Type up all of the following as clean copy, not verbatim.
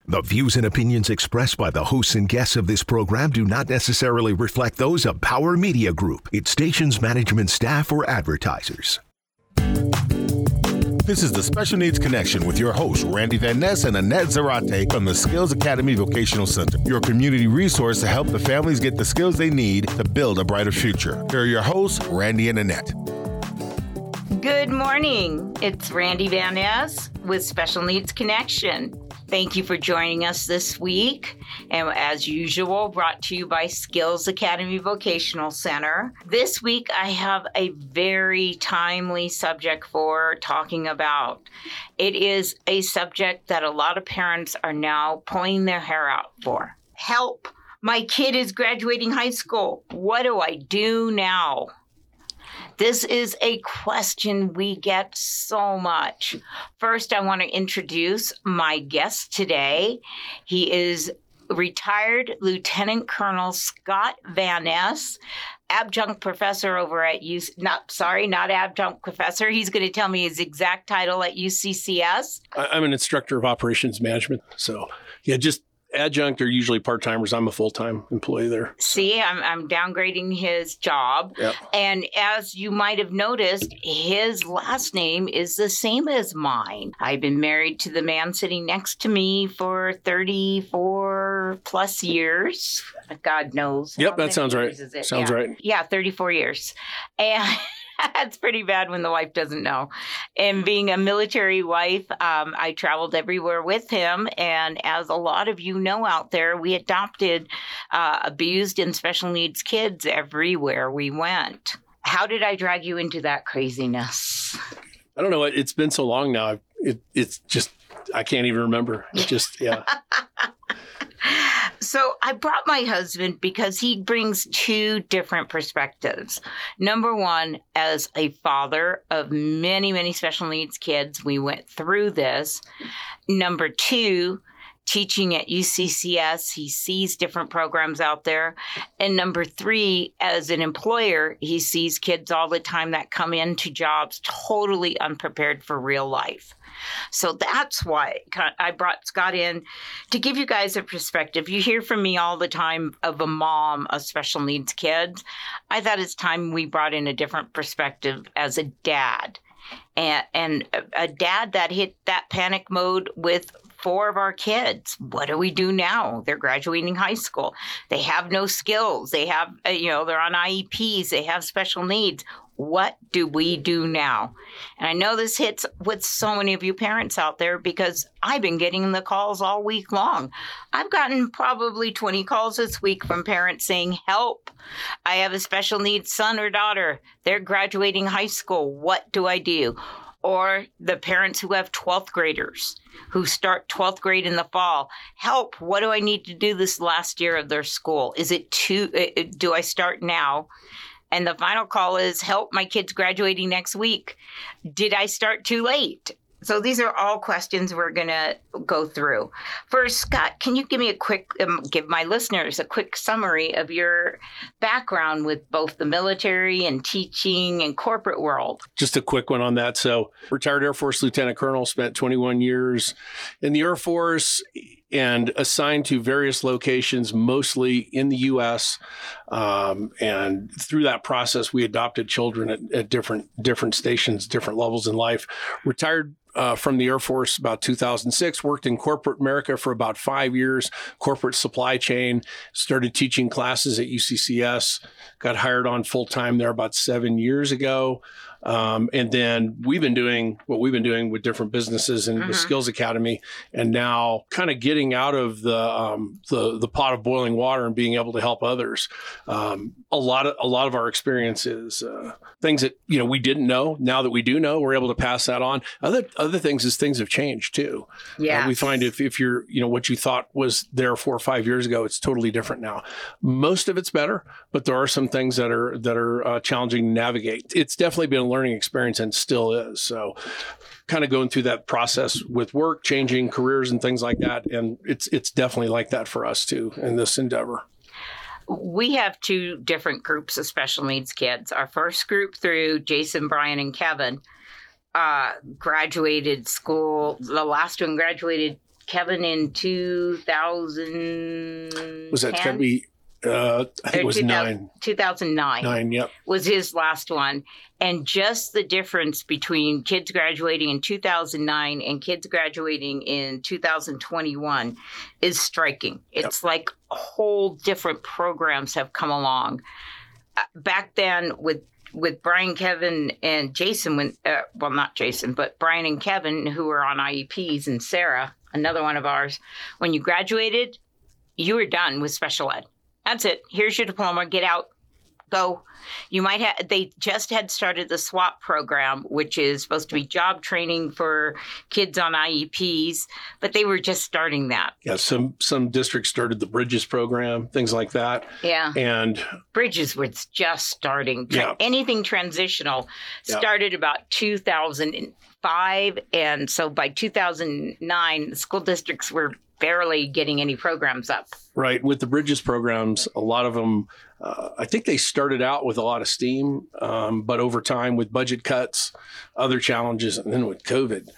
The views and opinions expressed by the hosts and guests of this program do not necessarily reflect those of Power Media Group, its station's management staff, or advertisers. This is the Special Needs Connection with your hosts, Randy Van Ness and Annette Zarate from the Skills Academy Vocational Center, your community resource to help the families get the skills they need to build a brighter future. Here are your hosts, Randy and Annette. Good morning. It's Randy Van Ness with Special Needs Connection. Thank you for joining us this week. And as usual, brought to you by Skills Academy Vocational Center. This week, I have a very timely subject for talking about. It is a subject that a lot of parents are now pulling their hair out for. Help! My kid is graduating high school. What do I do now? This is a question we get so much. First, I want to introduce my guest today. He is retired Lieutenant Colonel Scott Van Ness, adjunct professor over at not adjunct professor. He's going to tell me his exact title at UCCS. I'm an instructor of operations management. So, just adjunct are usually part-timers. I'm a full-time employee there. See, I'm downgrading his job. Yep. And as you might have noticed, his last name is the same as mine. I've been married to the man sitting next to me for 34 plus years. God knows. Yep, that sounds right. Sounds right. Yeah, 34 years. And that's pretty bad when the wife doesn't know. And being a military wife, I traveled everywhere with him. And as a lot of you know out there, we adopted abused and special needs kids everywhere we went. How did I drag you into that craziness? I don't know. It's been so long now. It's just, I can't even remember. It's just, yeah. So I brought my husband because he brings two different perspectives. Number one, as a father of many, many special needs kids, we went through this. Number two, teaching at UCCS, he sees different programs out there. And number three, as an employer, he sees kids all the time that come into jobs totally unprepared for real life. So that's why I brought Scott in to give you guys a perspective. You hear from me all the time of a mom of special needs kids. I thought it's time we brought in a different perspective as a dad. And a dad that hit that panic mode with 4 of our kids. What do we do now? They're graduating high school. They have no skills. They have, they're on IEPs. They have special needs. What do we do now? And I know this hits with so many of you parents out there because I've been getting the calls all week long. I've gotten probably 20 calls this week from parents saying, help, I have a special needs son or daughter. They're graduating high school. What do I do? Or the parents who have 12th graders who start 12th grade in the fall. Help, what do I need to do this last year of their school? Do I start now? And the final call is, help, my kid's graduating next week. Did I start too late? So these are all questions we're going to go through. First, Scott, can you give me give my listeners a quick summary of your background with both the military and teaching and corporate world? Just a quick one on that. So retired Air Force Lieutenant Colonel, spent 21 years in the Air Force and assigned to various locations, mostly in the U.S. And through that process, we adopted children at different stations, different levels in life. Retired from the Air Force about 2006, worked in corporate America for about 5 years, corporate supply chain, started teaching classes at UCCS, got hired on full-time there about 7 years ago. And then we've been doing what we've been doing with different businesses and the Skills Academy, and now kind of getting out of the pot of boiling water and being able to help others. A lot of our experience is things that we didn't know. Now that we do know, we're able to pass that on. Other things is things have changed too. Yeah, we find if you're what you thought was there 4 or 5 years ago, it's totally different now. Most of it's better, but there are some things that are challenging to navigate. It's definitely been a learning experience and still is. So kind of going through that process with work, changing careers and things like that. And it's definitely like that for us too in this endeavor. We have 2 different groups of special needs kids. Our first group through Jason, Brian, and Kevin graduated school. The last one graduated Kevin in 2000. Was that going to be? I think it was 2009. 9, yep. Was his last one. And just the difference between kids graduating in 2009 and kids graduating in 2021 is striking. It's like whole different programs have come along. Back then with Brian, Kevin, and Jason, not Jason, but Brian and Kevin, who were on IEPs, and Sarah, another one of ours, when you graduated, you were done with special ed. That's it. Here's your diploma. Get out. Go. You might have. They just had started the SWAP program, which is supposed to be job training for kids on IEPs, but they were just starting that. Yeah, some districts started the Bridges program, things like that. Yeah. And Bridges was just starting. Yeah. Anything transitional started about 2005, and so by 2009, the school districts were barely getting any programs up. Right. With the Bridges programs, a lot of them, I think they started out with a lot of steam, but over time with budget cuts, other challenges, and then with COVID,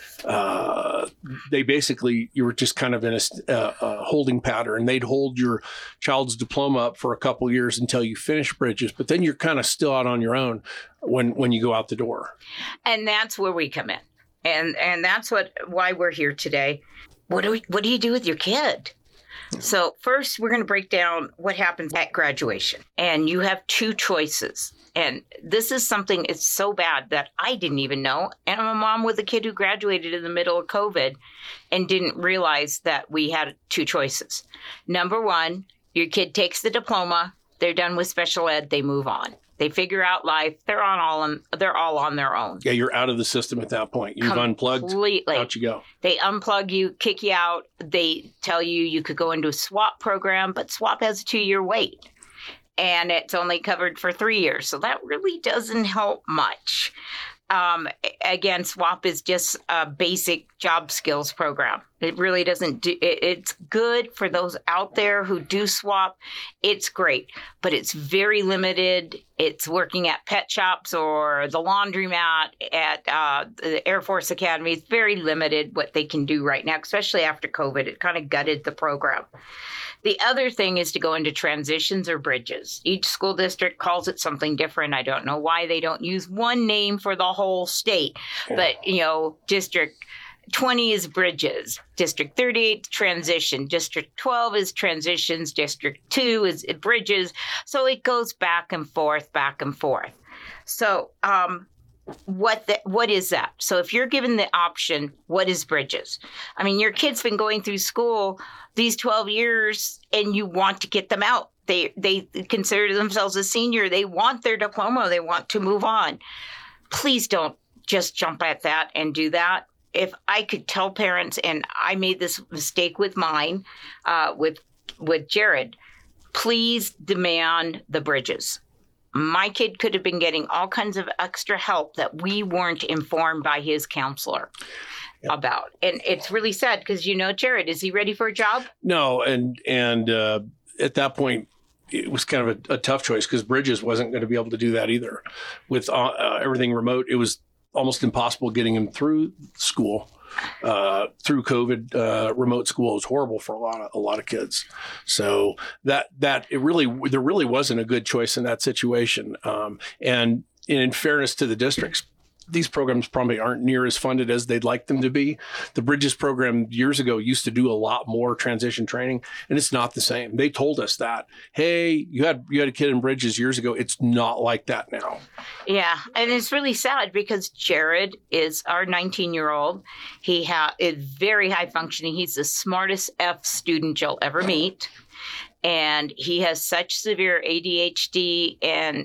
they basically, you were just kind of in a holding pattern. They'd hold your child's diploma up for a couple of years until you finish Bridges, but then you're kind of still out on your own when you go out the door. And that's where we come in. And that's why we're here today. What do you do with your kid? So first, we're going to break down what happens at graduation. And you have two choices. And this is something, it's so bad that I didn't even know. And I'm a mom with a kid who graduated in the middle of COVID and didn't realize that we had two choices. Number one, your kid takes the diploma. They're done with special ed. They move on. They figure out life. They're all on their own. Yeah, you're out of the system at that point. You've unplugged. Completely. Out you go. They unplug you, kick you out. They tell you could go into a SWAP program, but SWAP has a 2-year wait. And it's only covered for 3 years. So that really doesn't help much. Again, SWAP is just a basic job skills program. It really doesn't do, it's good for those out there who do SWAP. It's great, but it's very limited. It's working at pet shops or the laundromat at the Air Force Academy. It's very limited what they can do right now, especially after COVID. It kind of gutted the program. The other thing is to go into transitions or bridges. Each school district calls it something different. I don't know why they don't use one name for the whole state. But, District 20 is bridges. District 38 transition. District 12 is transitions. District 2 is bridges. So it goes back and forth, back and forth. So what is that? So if you're given the option, what is bridges? I mean, your kid's been going through school these 12 years and you want to get them out. They consider themselves a senior. They want their diploma. They want to move on. Please don't just jump at that and do that. If I could tell parents, and I made this mistake with mine, with Jared, please demand the bridges. My kid could have been getting all kinds of extra help that we weren't informed by his counselor about. And it's really sad because, Jared, is he ready for a job? No. And at that point, it was kind of a tough choice because Bridges wasn't going to be able to do that either. With everything remote, it was almost impossible getting him through school. Through COVID, remote school was horrible for a lot of kids. So there really wasn't a good choice in that situation. And in fairness to the districts, these programs probably aren't near as funded as they'd like them to be. The Bridges program years ago used to do a lot more transition training, and it's not the same. They told us that, hey, you had a kid in Bridges years ago. It's not like that now. Yeah, and it's really sad because Jared is our 19-year-old. He is very high functioning. He's the smartest F student you'll ever meet, and he has such severe ADHD and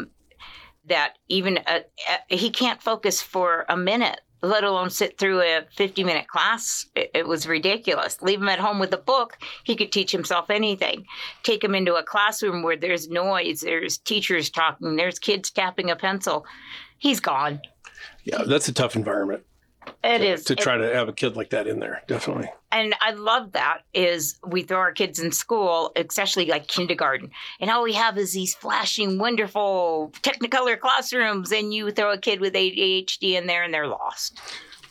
that even he can't focus for a minute, let alone sit through a 50-minute class. It was ridiculous. Leave him at home with a book. He could teach himself anything. Take him into a classroom where there's noise, there's teachers talking, there's kids tapping a pencil. He's gone. Yeah, that's a tough environment. It is. To try to have a kid like that in there, definitely. And I love that is we throw our kids in school, especially like kindergarten, and all we have is these flashing, wonderful Technicolor classrooms, and you throw a kid with ADHD in there and they're lost. Yep.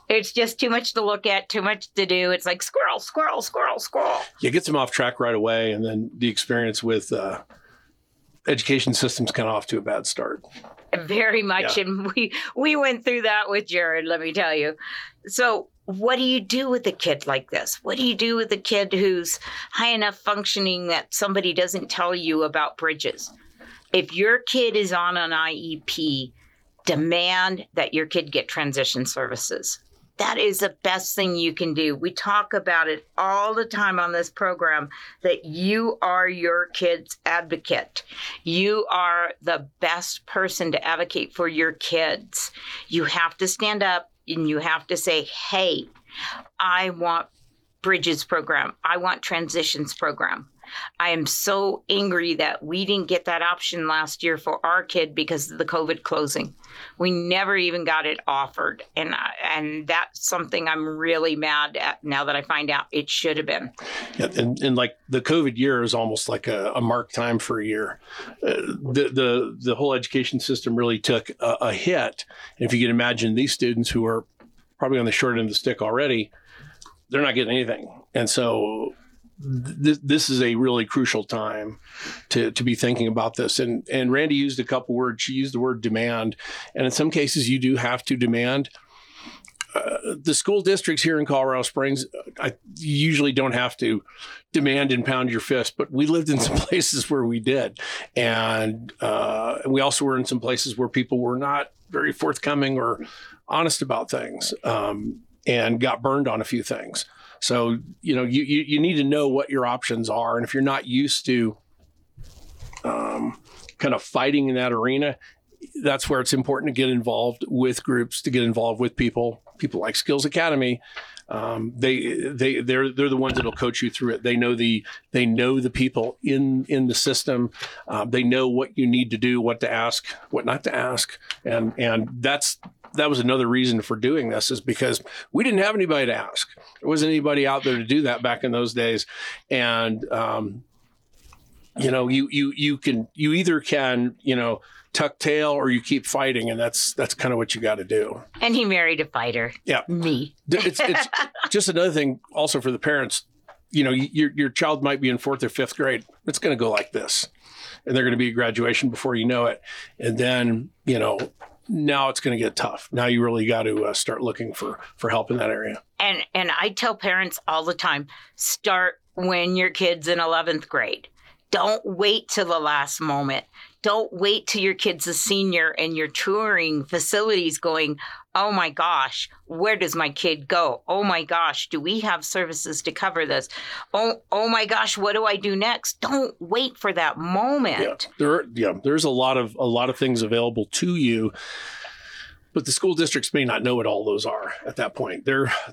It's just too much to look at, too much to do. It's like squirrel, squirrel, squirrel, squirrel. Yeah, it gets them off track right away. And then the experience with education systems kind of off to a bad start. Very much. Yeah. And we went through that with Jared, let me tell you. So what do you do with a kid like this? What do you do with a kid who's high enough functioning that somebody doesn't tell you about bridges? If your kid is on an IEP, demand that your kid get transition services. That is the best thing you can do. We talk about it all the time on this program, that you are your kid's advocate. You are the best person to advocate for your kids. You have to stand up and you have to say, hey, I want Bridges program. I want transitions program. I am so angry that we didn't get that option last year for our kid because of the COVID closing. We never even got it offered. And that's something I'm really mad at now that I find out it should have been. Yeah, and like the COVID year is almost like a mark time for a year. The whole education system really took a hit. And if you can imagine these students who are probably on the short end of the stick already, they're not getting anything. And so this is a really crucial time to be thinking about this. And Randy used a couple words. She used the word demand. And in some cases, you do have to demand. The school districts here in Colorado Springs, you usually don't have to demand and pound your fist, but we lived in some places where we did. And we also were in some places where people were not very forthcoming or honest about things, and got burned on a few things. So, you need to know what your options are. And if you're not used to kind of fighting in that arena, that's where it's important to get involved with groups, to get involved with people like Skills Academy. They're the ones that'll coach you through it. They know the people in the system. They know what you need to do, what to ask, what not to ask. And that was another reason for doing this, is because we didn't have anybody to ask. There wasn't anybody out there to do that back in those days. And, you either can, tuck tail or you keep fighting. And that's kind of what you got to do. And he married a fighter. Yeah. Me. It's just another thing also for the parents. Your child might be in 4th or 5th grade. It's going to go like this. And they're going to be at graduation before you know it. And then, now it's going to get tough. Now you really got to start looking for help in that area. And I tell parents all the time, start when your kid's in 11th grade. Don't wait till the last moment. Don't wait till your kid's a senior and you're touring facilities going, oh my gosh, where does my kid go? Oh my gosh, do we have services to cover this? Oh my gosh, what do I do next? Don't wait for that moment. There's a lot of things available to you. But the school districts may not know what all those are at that point.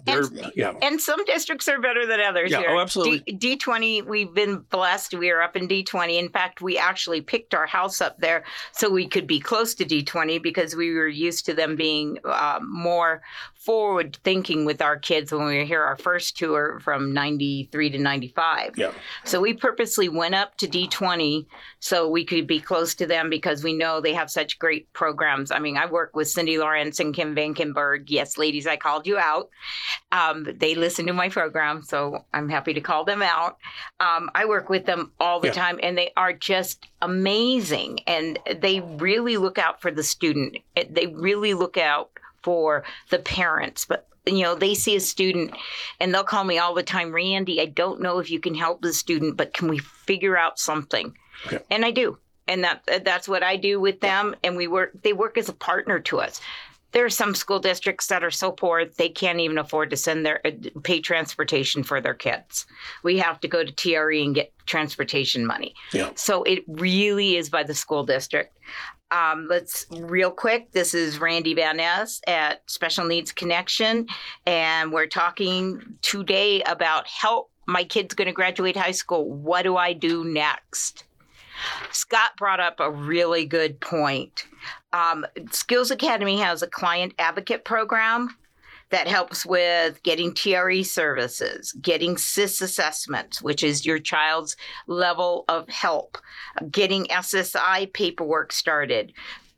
And some districts are better than others here. Oh, absolutely. D20, we've been blessed. We are up in D20. In fact, we actually picked our house up there so we could be close to D20 because we were used to them being more forward thinking with our kids when we were here our first tour from 93 to 95. Yeah. So we purposely went up to D20 so we could be close to them because we know they have such great programs. I mean, I work with Cindy Lawrence and Kim Vankenberg. Yes, ladies, I called you out. They listen to my program, so I'm happy to call them out. I work with them all the time, and they are just amazing. And they really look out for the student. They really look out for the parents. But they see a student and they'll call me all the time, Randy, I don't know if you can help the student, but can we figure out something? Okay. And I do. And that's what I do with them. And they work as a partner to us. There are some school districts that are so poor they can't even afford to pay transportation for their kids. We have to go to TRE and get transportation money. Yeah. So it really is by the school district. Let's real quick. This is Randy Van Ness at Special Needs Connection, and we're talking today about help. My kid's going to graduate high school. What do I do next? Scott brought up a really good point. Skills Academy has a client advocate program that helps with getting TRE services, getting SIS assessments, which is your child's level of help, getting SSI paperwork started,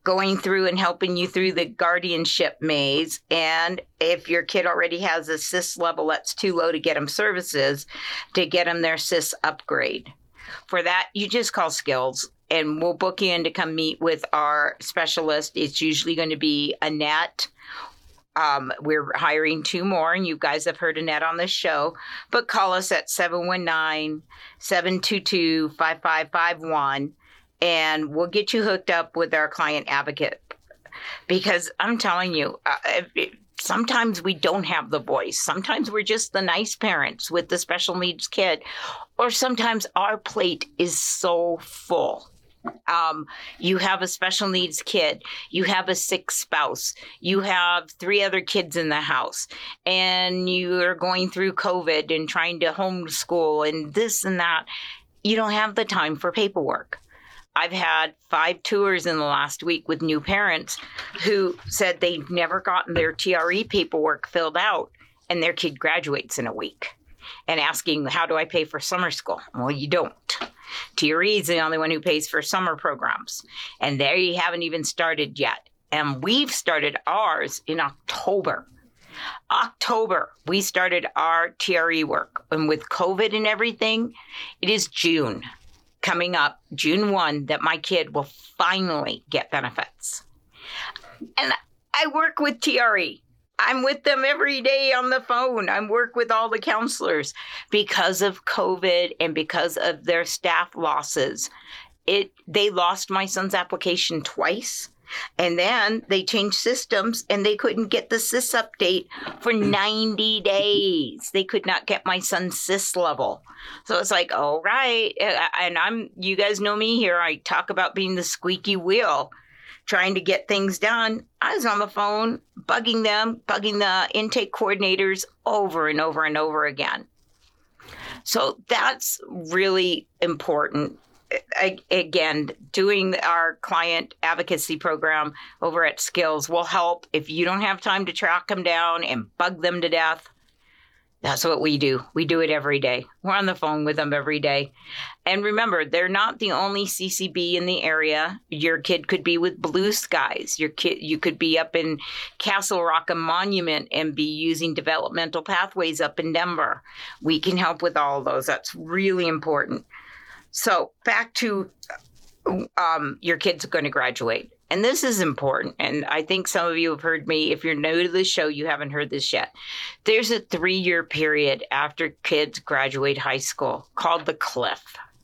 going through and helping you through the guardianship maze. And if your kid already has a CIS level that's too low to get them services, to get them their CIS upgrade. For that, you just call Skills, and we'll book you in to come meet with our specialist. It's usually going to be Annette. We're hiring 2 more, and you guys have heard Annette on this show, but call us at 719-722-5551, and we'll get you hooked up with our client advocate. Because I'm telling you, sometimes we don't have the voice. Sometimes we're just the nice parents with the special needs kid, or sometimes our plate is so full. You have a special needs kid, you have a sick spouse, you have 3 other kids in the house, and you are going through COVID and trying to homeschool and this and that. You don't have the time for paperwork. I've had 5 tours in the last week with new parents who said they've never gotten their TRE paperwork filled out, and their kid graduates in a week, and asking, how do I pay for summer school? Well, you don't. TRE is the only one who pays for summer programs. And there you haven't even started yet. And we've started ours in October. We started our TRE work. And with COVID and everything, it is June coming up, June 1, that my kid will finally get benefits. And I work with TRE. I'm with them every day on the phone. I work with all the counselors. Because of COVID and because of their staff losses, they lost my son's application twice. And then they changed systems and they couldn't get the CIS update for 90 days. They could not get my son's CIS level. So it's like, all right. And you guys know me here. I talk about being the squeaky wheel, trying to get things done. I was on the phone, bugging the intake coordinators over and over and over again. So that's really important. Again, doing our client advocacy program over at Skills will help. If you don't have time to track them down and bug them to death, that's what we do. We do it every day. We're on the phone with them every day. And remember, they're not the only CCB in the area. Your kid could be with Blue Skies. You could be up in Castle Rock and Monument and be using developmental pathways up in Denver. We can help with all of those. That's really important. So back to your kids are going to graduate. And this is important. And I think some of you have heard me. If you're new to the show, you haven't heard this yet. There's a 3-year period after kids graduate high school called the cliff.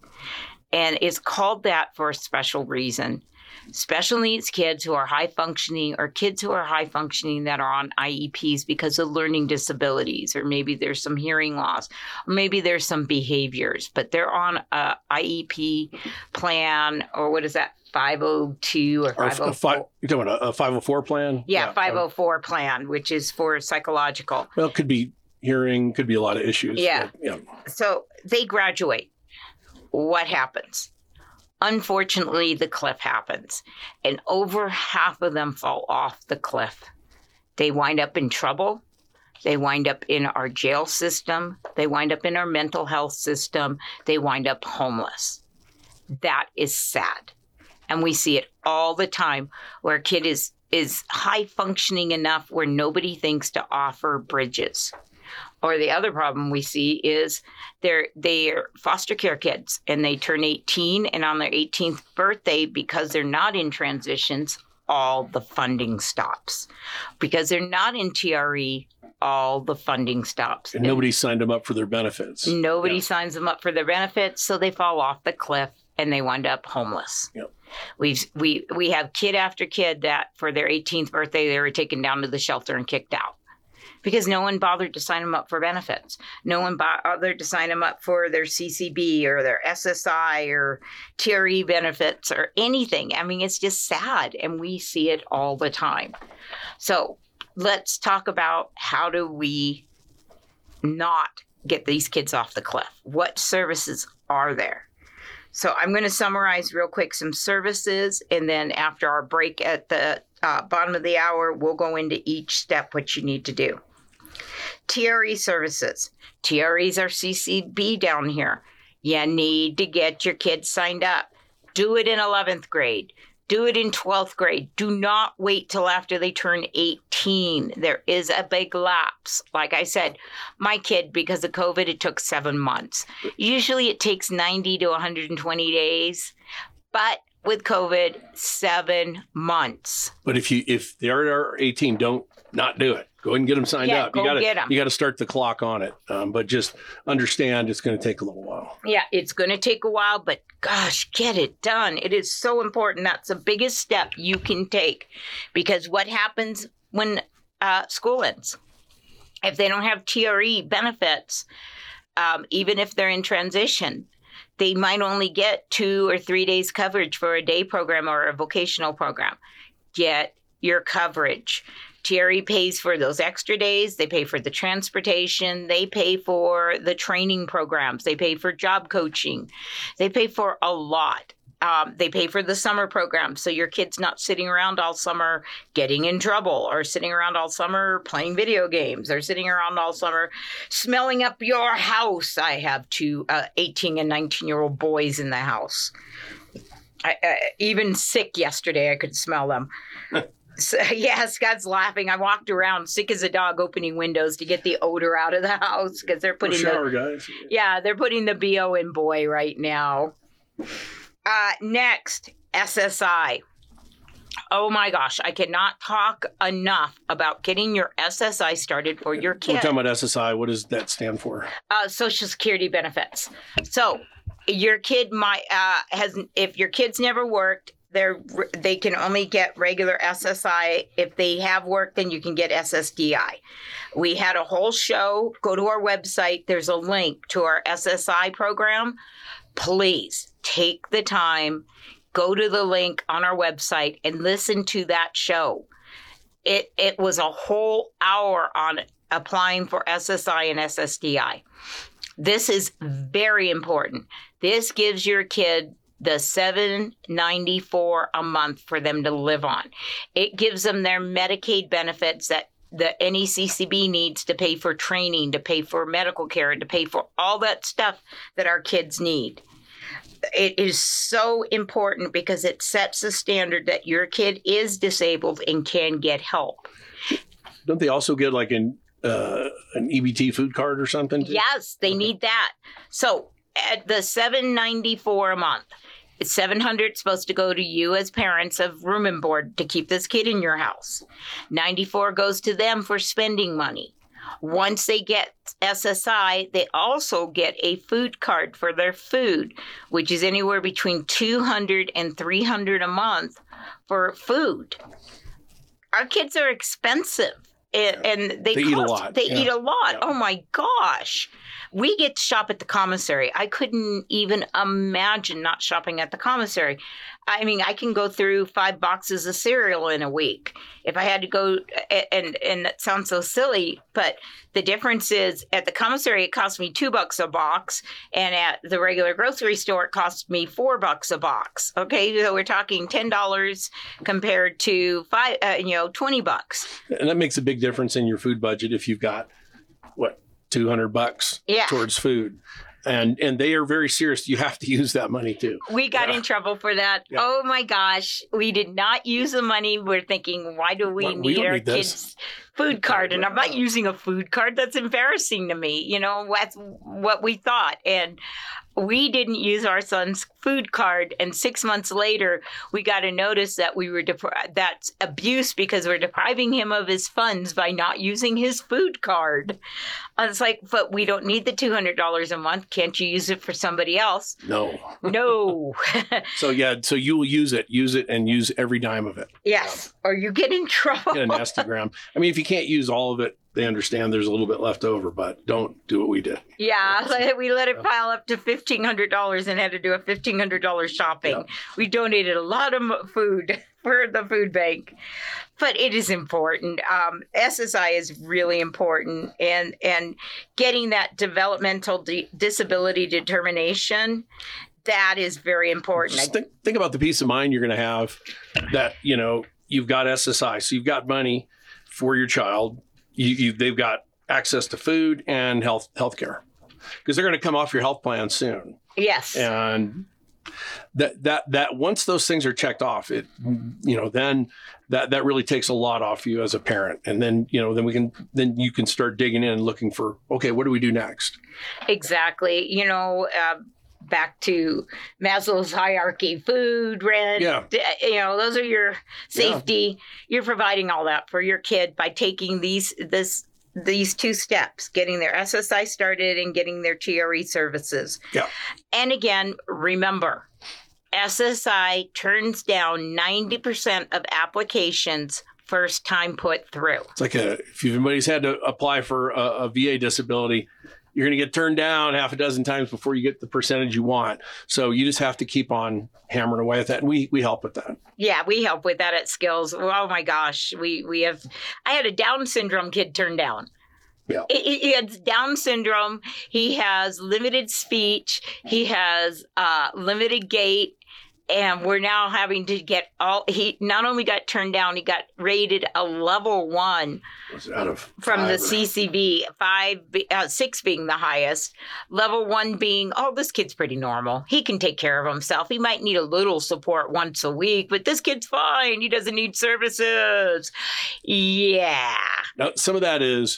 And it's called that for a special reason. Special needs kids who are high functioning, or kids who are high functioning that are on IEPs because of learning disabilities, or maybe there's some hearing loss, or maybe there's some behaviors, but they're on a IEP plan, or what is that? 502 or 504. You're talking about a 504 plan? Yeah, 504 plan, which is for psychological. Well, it could be hearing, could be a lot of issues. Yeah. But, yeah. So they graduate. What happens? Unfortunately, the cliff happens, and over half of them fall off the cliff. They wind up in trouble. They wind up in our jail system. They wind up in our mental health system. They wind up homeless. That is sad. And we see it all the time where a kid is high functioning enough where nobody thinks to offer bridges. Or the other problem we see is they're foster care kids and they turn 18, and on their 18th birthday, because they're not in transitions, all the funding stops. Because they're not in TRE, all the funding stops. And nobody signed them up for their benefits. Nobody signs them up for their benefits, so they fall off the cliff and they wind up homeless. Yep. We have kid after kid that for their 18th birthday, they were taken down to the shelter and kicked out because no one bothered to sign them up for benefits. No one bothered to sign them up for their CCB or their SSI or TRE benefits or anything. I mean, it's just sad, and we see it all the time. So let's talk about how do we not get these kids off the cliff? What services are there? So I'm going to summarize real quick some services, and then after our break at the bottom of the hour, we'll go into each step what you need to do. TRE services. TREs are CCB down here. You need to get your kids signed up. Do it in 11th grade. Do it in 12th grade. Do not wait till after they turn 18. There is a big lapse. Like I said, my kid, because of COVID, it took 7 months. Usually it takes 90 to 120 days. But with COVID, 7 months. But if they are 18, don't not do it. Go ahead and get them signed up. Go get them. You got to start the clock on it. But just understand it's going to take a little while. Yeah, it's going to take a while, but gosh, get it done. It is so important. That's the biggest step you can take, because what happens when school ends? If they don't have TRE benefits, even if they're in transition, they might only get 2 or 3 days coverage for a day program or a vocational program. Get your coverage. TRE pays for those extra days. They pay for the transportation. They pay for the training programs. They pay for job coaching. They pay for a lot. They pay for the summer program, so your kid's not sitting around all summer getting in trouble, or sitting around all summer playing video games, or sitting around all summer smelling up your house. I have 2 18 and 19-year-old boys in the house. Even sick yesterday, I could smell them. So, yeah, Scott's laughing. I walked around sick as a dog, opening windows to get the odor out of the house, because they're putting guys. Yeah, they're putting the BO in boy right now. Next, SSI. Oh my gosh, I cannot talk enough about getting your SSI started for your kid. We're talking about SSI. What does that stand for? Social Security benefits. So your kid might if your kid's never worked, they can only get regular SSI. If they have work, then you can get SSDI. We had a whole show. Go to our website. There's a link to our SSI program. Please take the time, go to the link on our website and listen to that show. It was a whole hour on applying for SSI and SSDI. This is very important. This gives your kid the $7.94 a month for them to live on. It gives them their Medicaid benefits that the NECCB needs to pay for training, to pay for medical care, to pay for all that stuff that our kids need. It is so important because it sets a standard that your kid is disabled and can get help. Don't they also get like an EBT food card or something? Yes, they need that. So at the $7.94 a month, it's $700 supposed to go to you as parents of room and board to keep this kid in your house. $94 goes to them for spending money. Once they get SSI, they also get a food card for their food, which is anywhere between $200 and $300 a month for food. Our kids are expensive, and they eat a lot. They eat a lot. Yeah. Oh my gosh. We get to shop at the commissary. I couldn't even imagine not shopping at the commissary. I mean, I can go through 5 boxes of cereal in a week. If I had to go, and that sounds so silly, but the difference is at the commissary, it cost me $2 a box, and at the regular grocery store, it cost me $4 a box. Okay, so we're talking $10 compared to $20. And that makes a big difference in your food budget if you've got $200 towards food. And they are very serious. You have to use that money too. We got in trouble for that. Yeah. Oh my gosh. We did not use the money. We're thinking, why do we need our kids' food card? And I'm not using a food card. That's embarrassing to me. You know, that's what we thought. And we didn't use our son's food card, and 6 months later, we got a notice that we were that's abuse because we're depriving him of his funds by not using his food card. I was like, but we don't need the $200 a month. Can't you use it for somebody else? No. So you will use it, and use every dime of it. Yes, or you get in trouble. Get a nasty gram. I mean, if you can't use all of it, they understand there's a little bit left over, but don't do what we did. Yeah, we let it pile up to $1,500 and had to do a $1,500 shopping. Yeah. We donated a lot of food for the food bank. But it is important. SSI is really important. And getting that developmental disability determination, that is very important. Just think about the peace of mind you're going to have that, you've got SSI. So you've got money for your child. They've got access to food and health care, because they're going to come off your health plan soon. Yes. And that once those things are checked off, it, then that really takes a lot off you as a parent. And then, then you can start digging in and looking for, okay, what do we do next? Exactly. Back to Maslow's hierarchy, food, rent, those are your safety. Yeah. You're providing all that for your kid by taking these two steps, getting their SSI started and getting their TRE services. Yeah. And again, remember, SSI turns down 90% of applications first time put through. It's like if anybody's had to apply for a VA disability, you're going to get turned down half a dozen times before you get the percentage you want. So you just have to keep on hammering away at that. And we help with that. Yeah, we help with that at Skills. Oh my gosh. I had a Down syndrome kid turned down. Yeah. He has Down syndrome. He has limited speech. He has limited gait. And we're now having to get he not only got turned down, he got rated a level 1 from the CCB, 6 being the highest, level 1 being, this kid's pretty normal. He can take care of himself. He might need a little support once a week, but this kid's fine. He doesn't need services. Yeah. Now, some of that is,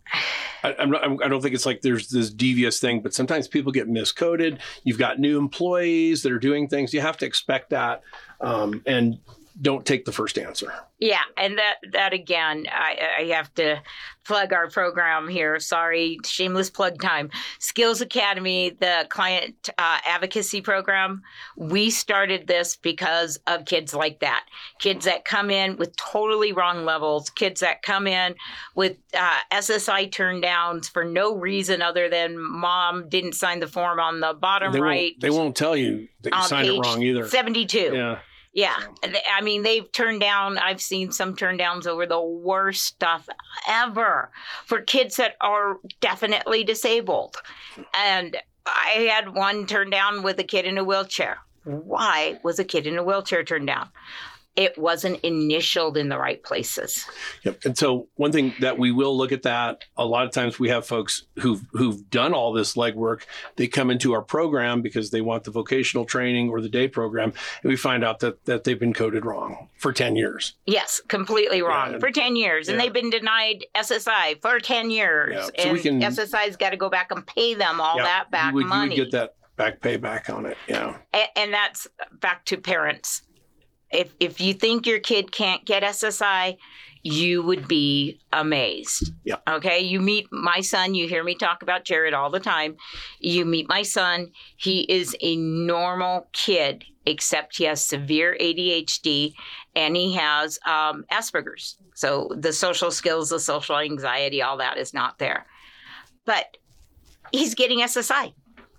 I don't think it's like there's this devious thing, but sometimes people get miscoded. You've got new employees that are doing things. You have to expect that, and don't take the first answer. Yeah, and that again, I have to plug our program here. Sorry, shameless plug time. Skills Academy, the client advocacy program. We started this because of kids like that. Kids that come in with totally wrong levels. Kids that come in with SSI turndowns for no reason other than mom didn't sign the form on the bottom right. They won't tell you that you signed it wrong either. 72. Yeah. Yeah. I mean, they've turned down, I've seen some turn downs over the worst stuff ever for kids that are definitely disabled. And I had one turned down with a kid in a wheelchair. Why was a kid in a wheelchair turned down? It wasn't initialed in the right places. Yep. And so one thing that we will look at that, a lot of times we have folks who've done all this legwork. They come into our program because they want the vocational training or the day program. And we find out that they've been coded wrong for 10 years. Yes, completely wrong for 10 years. And they've been denied SSI for 10 years. Yeah. So and SSI's got to go back and pay them all that back money. You would get that back payback on it. Yeah. And that's back to parents. If you think your kid can't get SSI, you would be amazed. Yeah. Okay. You meet my son. You hear me talk about Jared all the time. You meet my son. He is a normal kid, except he has severe ADHD and he has Asperger's. So the social skills, the social anxiety, all that is not there. But he's getting SSI.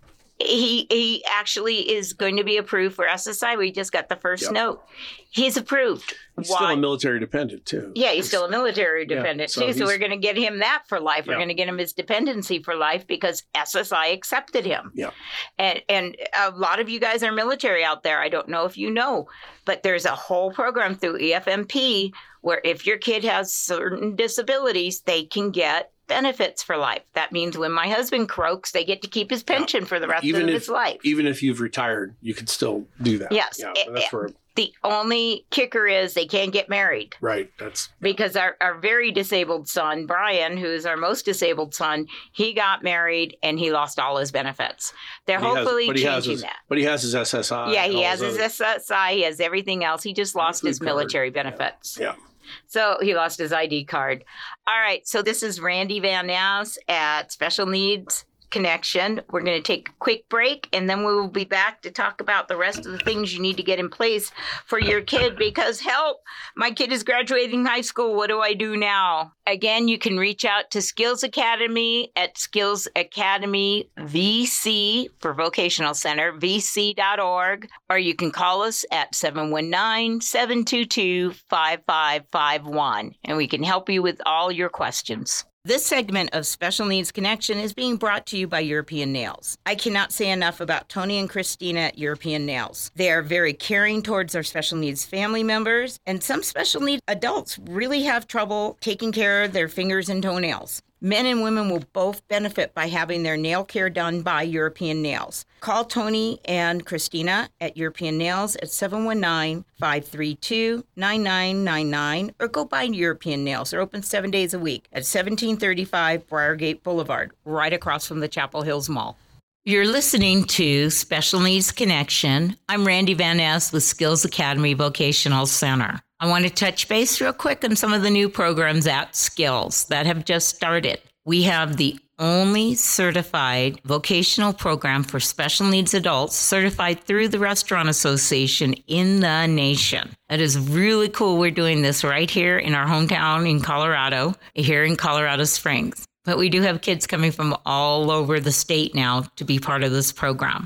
He actually is going to be approved for SSI. We just got the first note. He's approved. He's still a military dependent, too. Yeah, he's still a military dependent, too. So we're going to get him that for life. We're going to get him his dependency for life because SSI accepted him. Yeah. And a lot of you guys are military out there. I don't know if you know, but there's a whole program through EFMP where if your kid has certain disabilities, they can get benefits for life. That means when my husband croaks, they get to keep his pension for the rest of his life. Even if you've retired, you can still do that. Yes. Yeah, that's where the only kicker is they can't get married. Right. Because our very disabled son, Brian, who is our most disabled son, he got married and he lost all his benefits. They're hopefully changing that. But he has his SSI. Yeah, he has his SSI. He has everything else. He just lost his military benefits. Yeah. So he lost his ID card. All right. So this is Randy Van Ness at Special Needs Connection. We're going to take a quick break and then we will be back to talk about the rest of the things you need to get in place for your kid because help, my kid is graduating high school. What do I do now? Again, you can reach out to Skills Academy at Skills Academy VC for Vocational Center, vc.org, or you can call us at 719-722-5551 and we can help you with all your questions. This segment of Special Needs Connection is being brought to you by European Nails. I cannot say enough about Tony and Christina at European Nails. They are very caring towards their special needs family members, and some special needs adults really have trouble taking care of their fingers and toenails. Men and women will both benefit by having their nail care done by European Nails. Call Tony and Christina at European Nails at 719-532-9999 or go by European Nails. They're open 7 days a week at 1735 Briargate Boulevard, right across from the Chapel Hills Mall. You're listening to Special Needs Connection. I'm Randy Van Ness with Skills Academy Vocational Center. I want to touch base real quick on some of the new programs at Skills that have just started. We have the only certified vocational program for special needs adults certified through the Restaurant Association in the nation. That is really cool. We're doing this right here in our hometown in Colorado, here in Colorado Springs. But we do have kids coming from all over the state now to be part of this program.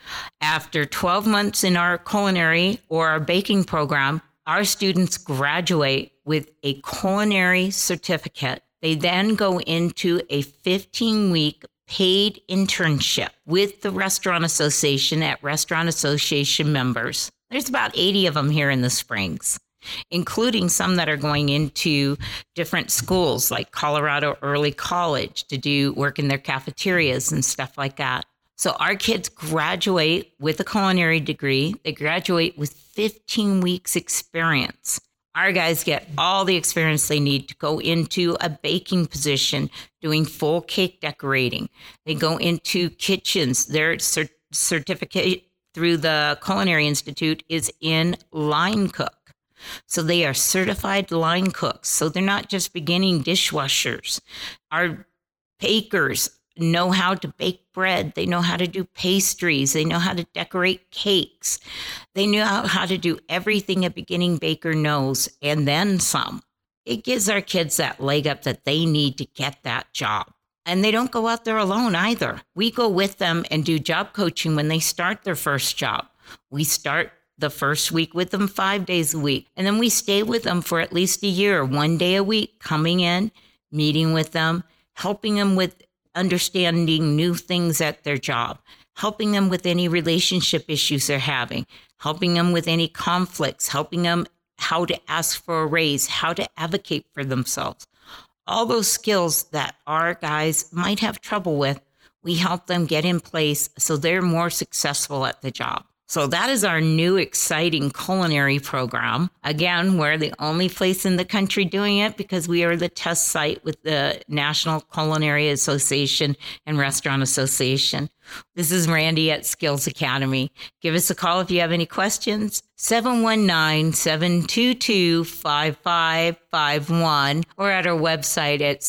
After 12 months in our culinary or our baking program, our students graduate with a culinary certificate. They then go into a 15-week paid internship with the Restaurant Association at Restaurant Association members. There's about 80 of them here in the Springs, including some that are going into different schools like Colorado Early College to do work in their cafeterias and stuff like that. So our kids graduate with a culinary degree. They graduate with 15 weeks experience. Our guys get all the experience they need to go into a baking position, doing full cake decorating. They go into kitchens. Their certificate through the Culinary Institute is in line cook. So they are certified line cooks. So they're not just beginning dishwashers. Our bakers know how to bake bread. They know how to do pastries. They know how to decorate cakes. They know how to do everything a beginning baker knows, and then some. It gives our kids that leg up that they need to get that job. And they don't go out there alone either. We go with them and do job coaching when they start their first job. We start the first week with them 5 days a week. And then we stay with them for at least a year, 1 day a week, coming in, meeting with them, helping them with understanding new things at their job, helping them with any relationship issues they're having, helping them with any conflicts, helping them how to ask for a raise, how to advocate for themselves. All those skills that our guys might have trouble with, we help them get in place so they're more successful at the job. So that is our new exciting culinary program. Again, we're the only place in the country doing it because we are the test site with the National Culinary Association and Restaurant Association. This is Randy at Skills Academy. Give us a call if you have any questions. 719-722-5551 or at our website at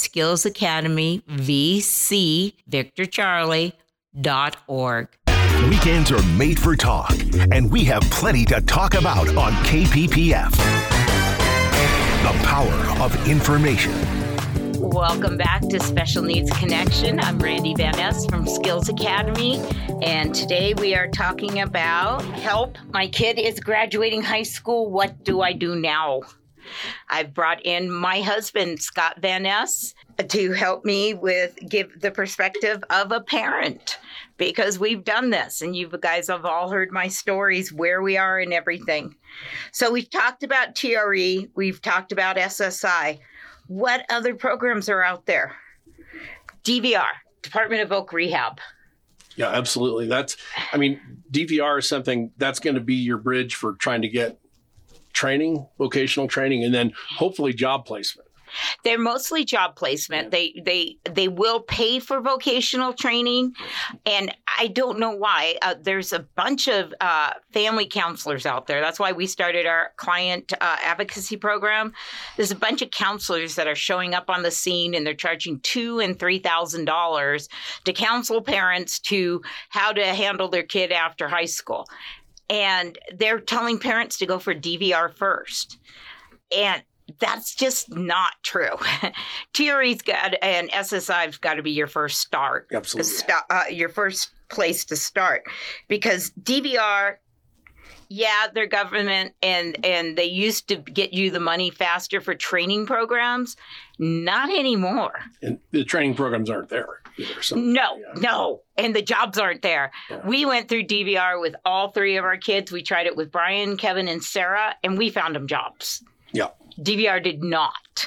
skillsacademyvcvictorcharlie.org. Weekends are made for talk, and we have plenty to talk about on KPPF. The power of information. Welcome back to Special Needs Connection. I'm Randy Van Ness from Skills Academy, and today we are talking about help. My kid is graduating high school. What do I do now? I've brought in my husband, Scott Van Ness, to help me give the perspective of a parent, because we've done this and you guys have all heard my stories where we are and everything. So we've talked about TRE, we've talked about SSI. What other programs are out there? DVR, Department of Voc Rehab. Yeah, absolutely. DVR is something that's going to be your bridge for trying to get training, vocational training, and then hopefully job placement. They're mostly job placement. They will pay for vocational training, and I don't know why. There's a bunch of family counselors out there. That's why we started our client advocacy program. There's a bunch of counselors that are showing up on the scene, and they're charging $2,000 and $3,000 to counsel parents to how to handle their kid after high school. And they're telling parents to go for DVR first. And that's just not true. TRE's got and SSI's got to be your first start. Absolutely. Your first place to start. Because DVR, yeah, they're government and they used to get you the money faster for training programs. Not anymore. And the training programs aren't there either. So, No. And the jobs aren't there. Yeah. We went through DVR with all three of our kids. We tried it with Brian, Kevin, and Sarah, and we found them jobs. Yeah. DVR did not.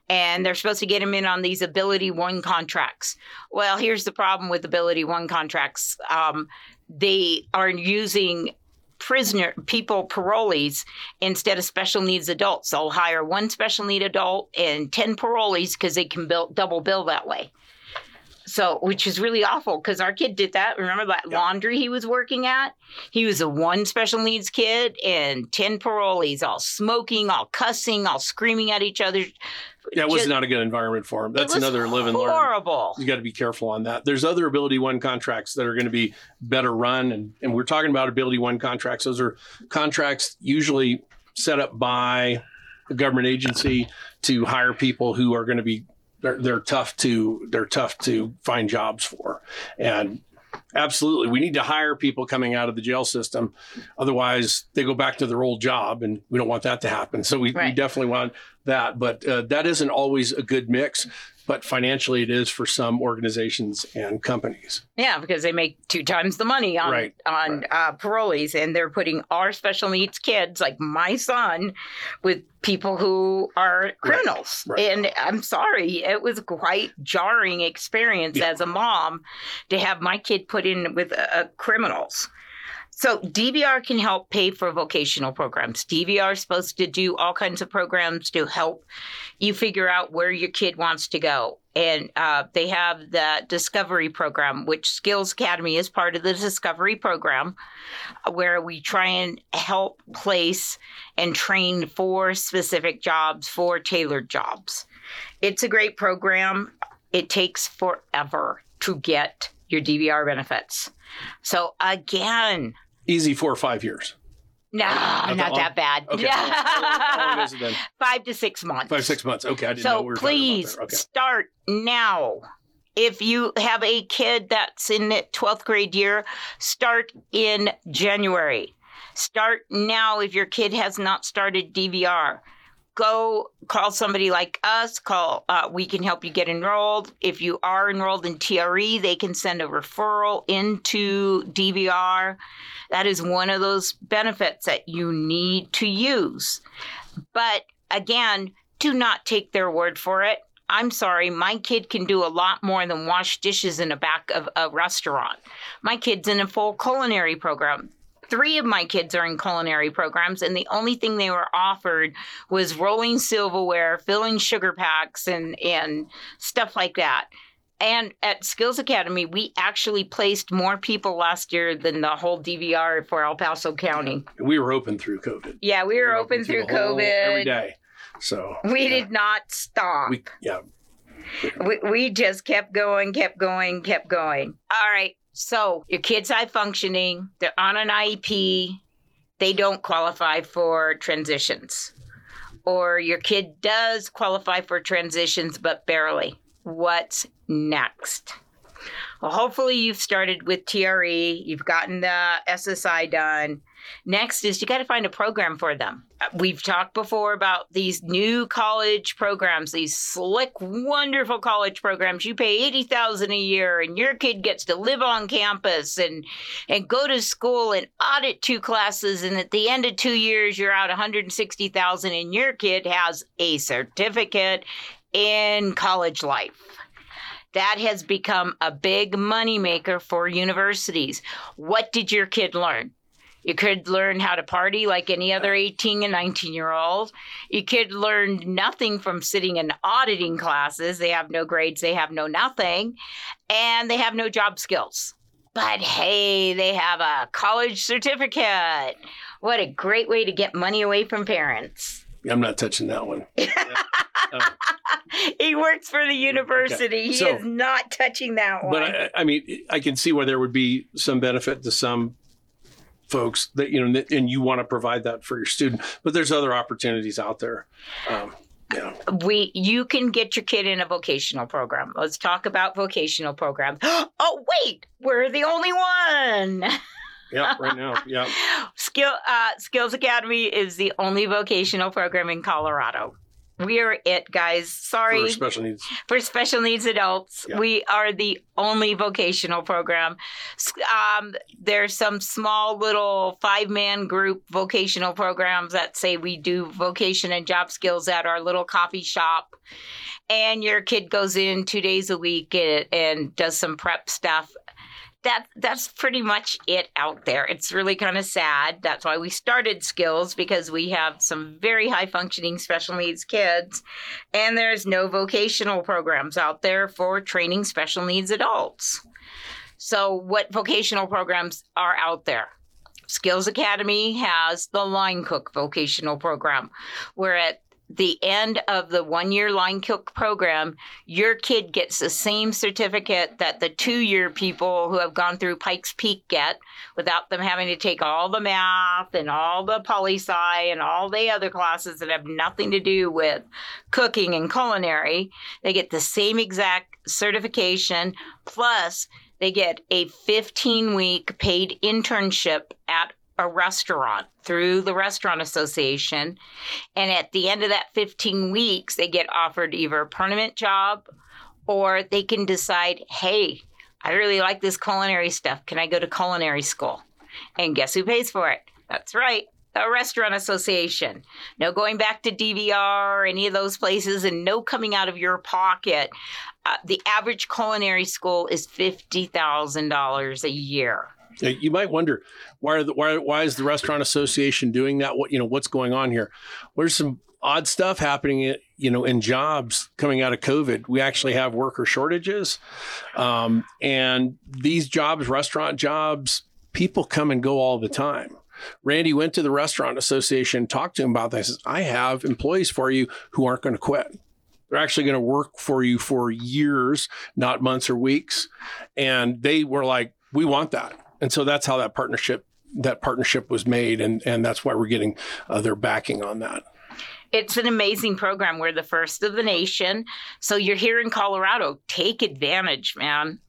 and they're supposed to get them in on these Ability One contracts. Well, here's the problem with Ability One contracts. They are using parolees instead of special needs adults. They'll hire one special need adult and 10 parolees because they can double bill that way. So, which is really awful because our kid did that. Remember that laundry he was working at? He was a one special needs kid and 10 parolees, all smoking, all cussing, all screaming at each other. Yeah, it was not a good environment for him. That's another live and learn. Horrible. You got to be careful on that. There's other Ability One contracts that are going to be better run. And we're talking about Ability One contracts. Those are contracts usually set up by a government agency to hire people who are going to be they're tough to find jobs for. And absolutely, we need to hire people coming out of the jail system. Otherwise, they go back to their old job, and we don't want that to happen. So we definitely want that. But that isn't always a good mix. But financially, it is for some organizations and companies. Yeah, because they make 2 times the money on parolees, and they're putting our special needs kids, like my son, with people who are criminals. Right. And I'm sorry, it was quite jarring experience as a mom to have my kid put in with criminals. So DVR can help pay for vocational programs. DVR is supposed to do all kinds of programs to help you figure out where your kid wants to go. And they have the Discovery program, which Skills Academy is part of the Discovery program, where we try and help place and train for specific jobs, for tailored jobs. It's a great program. It takes forever to get your DVR benefits. So again, easy 4 or 5 years. No, not that bad. Okay. How long is it then? 5 to 6 months. 5, 6 months. Okay, I didn't know we were please talking about that. Okay. Start now. If you have a kid that's in the 12th grade year, start in January. Start now if your kid has not started DVR. Go call somebody like us. We can help you get enrolled. If you are enrolled in TRE, they can send a referral into DVR. That is one of those benefits that you need to use. But again, do not take their word for it. I'm sorry, my kid can do a lot more than wash dishes in the back of a restaurant. My kid's in a full culinary program. 3 of my kids are in culinary programs, and the only thing they were offered was rolling silverware, filling sugar packs, and stuff like that. And at Skills Academy, we actually placed more people last year than the whole DVR for El Paso County. We were open through COVID. Yeah, we were open through COVID. Every day. So we did not stop. We just kept going. All right. So your kid's high functioning, they're on an IEP, they don't qualify for transitions. Or your kid does qualify for transitions, but barely. What's next? Well, hopefully you've started with TRE, you've gotten the SSI done. Next is you got to find a program for them. We've talked before about these new college programs, these slick, wonderful college programs. You pay $80,000 a year and your kid gets to live on campus and go to school and audit 2 classes. And at the end of 2 years, you're out $160,000 and your kid has a certificate in college life. That has become a big moneymaker for universities. What did your kid learn? You could learn how to party like any other 18 and 19-year-old. You could learn nothing from sitting in auditing classes. They have no grades. They have no nothing. And they have no job skills. But hey, they have a college certificate. What a great way to get money away from parents. I'm not touching that one. He works for the university. Okay. He is not touching that one. But I mean, I can see where there would be some benefit to some folks that, and you want to provide that for your student, but there's other opportunities out there. You can get your kid in a vocational program. Let's talk about vocational programs. Oh, wait, we're the only one. Yeah, right now. Yeah. Skills Academy is the only vocational program in Colorado. We are it, guys. Sorry. For special needs. For special needs adults. Yeah. We are the only vocational program. There's some small little 5-man group vocational programs that say we do vocation and job skills at our little coffee shop. And your kid goes in 2 days a week and does some prep stuff. That's pretty much it out there. It's really kind of sad. That's why we started Skills, because we have some very high-functioning special needs kids, and there's no vocational programs out there for training special needs adults. So what vocational programs are out there? Skills Academy has the line cook vocational program, where at the end of the 1-year line cook program, your kid gets the same certificate that the 2-year people who have gone through Pikes Peak get, without them having to take all the math and all the poli-sci and all the other classes that have nothing to do with cooking and culinary. They get the same exact certification, plus they get a 15-week paid internship at a restaurant through the Restaurant Association. And at the end of that 15 weeks, they get offered either a permanent job, or they can decide, hey, I really like this culinary stuff. Can I go to culinary school? And guess who pays for it? That's right, the Restaurant Association. No going back to DVR or any of those places, and no coming out of your pocket. The average culinary school is $50,000 a year. You might wonder, why is the Restaurant Association doing that? What's going on here? Well, there's some odd stuff happening, in jobs coming out of COVID. We actually have worker shortages, and these jobs, restaurant jobs, people come and go all the time. Randy went to the Restaurant Association, talked to him about this. Says, I have employees for you who aren't going to quit. They're actually going to work for you for years, not months or weeks. And they were like, we want that. And so that's how that partnership was made. And that's why we're getting their backing on that. It's an amazing program. We're the first of the nation. So you're here in Colorado. Take advantage, man.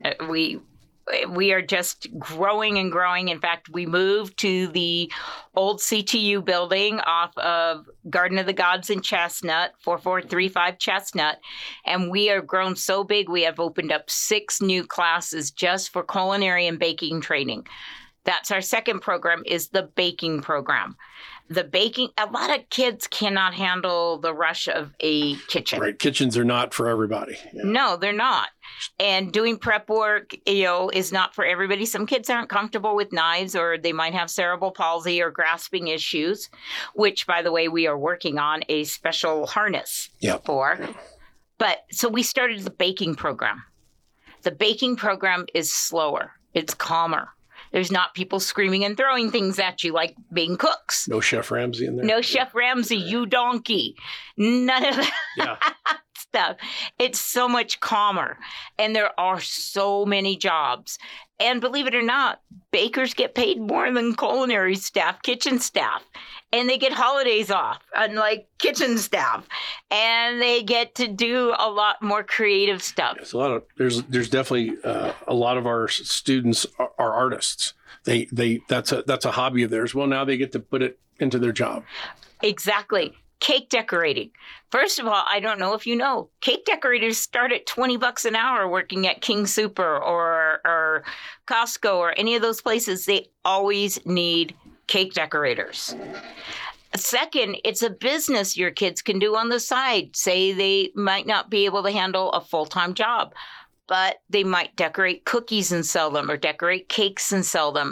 We are just growing and growing. In fact, we moved to the old CTU building off of Garden of the Gods in Chestnut, 4435 Chestnut. And we are grown so big, we have opened up 6 new classes just for culinary and baking training. That's our second program, is the baking program. The baking, a lot of kids cannot handle the rush of a kitchen. Right. Kitchens are not for everybody. Yeah. No, they're not. And doing prep work, is not for everybody. Some kids aren't comfortable with knives, or they might have cerebral palsy or grasping issues, which, by the way, we are working on a special harness for. But so we started the baking program. The baking program is slower. It's calmer. There's not people screaming and throwing things at you like being cooks. No Chef Ramsay in there. No Chef Ramsay, you donkey. None of that stuff. It's so much calmer. And there are so many jobs. And believe it or not, bakers get paid more than culinary staff, kitchen staff. And they get holidays off, unlike kitchen staff. And they get to do a lot more creative stuff. There's definitely a lot of our students are artists. That's a hobby of theirs. Well, now they get to put it into their job. Exactly. Cake decorating. First of all, I don't know if you know, cake decorators start at $20 an hour working at King Soopers or Costco or any of those places. They always need cake decorators. Second, it's a business your kids can do on the side. Say they might not be able to handle a full-time job, but they might decorate cookies and sell them, or decorate cakes and sell them.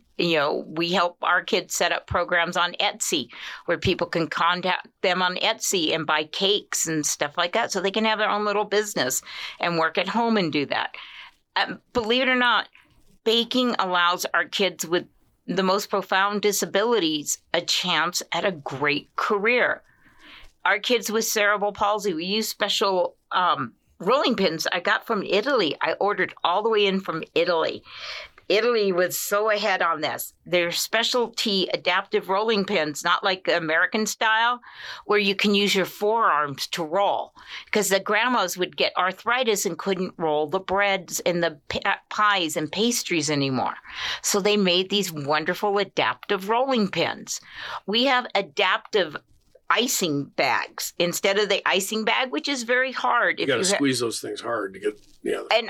We help our kids set up programs on Etsy where people can contact them on Etsy and buy cakes and stuff like that, so they can have their own little business and work at home and do that. Believe it or not, baking allows our kids with the most profound disabilities a chance at a great career. Our kids with cerebral palsy, we use special rolling pins I got from Italy. I ordered all the way in from Italy. Italy was so ahead on this. They're specialty adaptive rolling pins, not like the American style, where you can use your forearms to roll. Because the grandmas would get arthritis and couldn't roll the breads and the pies and pastries anymore. So they made these wonderful adaptive rolling pins. We have adaptive icing bags instead of the icing bag, which is very hard. You got to squeeze those things hard to get. Yeah. And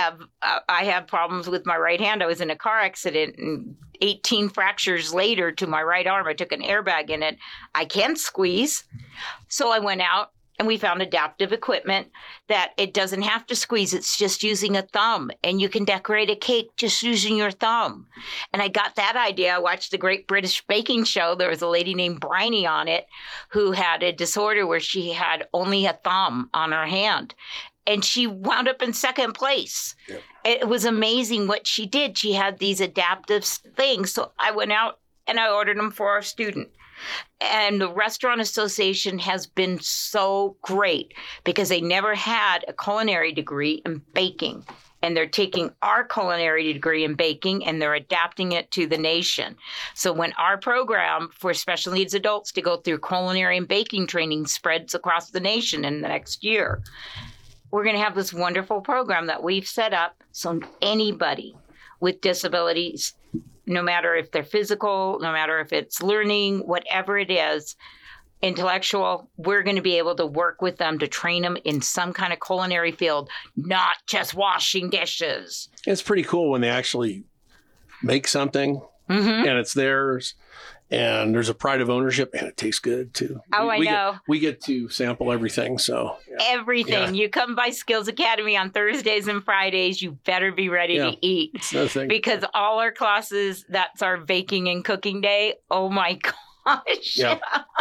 I have problems with my right hand. I was in a car accident, and 18 fractures later to my right arm. I took an airbag in it. I can't squeeze, so I went out. And we found adaptive equipment that it doesn't have to squeeze. It's just using a thumb. And you can decorate a cake just using your thumb. And I got that idea. I watched the Great British Baking Show. There was a lady named Bryony on it who had a disorder where she had only a thumb on her hand. And she wound up in second place. Yep. It was amazing what she did. She had these adaptive things. So I went out and I ordered them for our student. And the Restaurant Association has been so great because they never had a culinary degree in baking. And they're taking our culinary degree in baking and they're adapting it to the nation. So when our program for special needs adults to go through culinary and baking training spreads across the nation in the next year, we're going to have this wonderful program that we've set up so anybody with disabilities, no matter if they're physical, no matter if it's learning, whatever it is, intellectual, we're going to be able to work with them to train them in some kind of culinary field, not just washing dishes. It's pretty cool when they actually make something and it's theirs. And there's a pride of ownership, and it tastes good too. Oh, I know. We get to sample everything. So everything. Yeah. You come by Skills Academy on Thursdays and Fridays, you better be ready to eat. It's another thing. Because all our classes, that's our baking and cooking day. Oh my gosh. Yeah.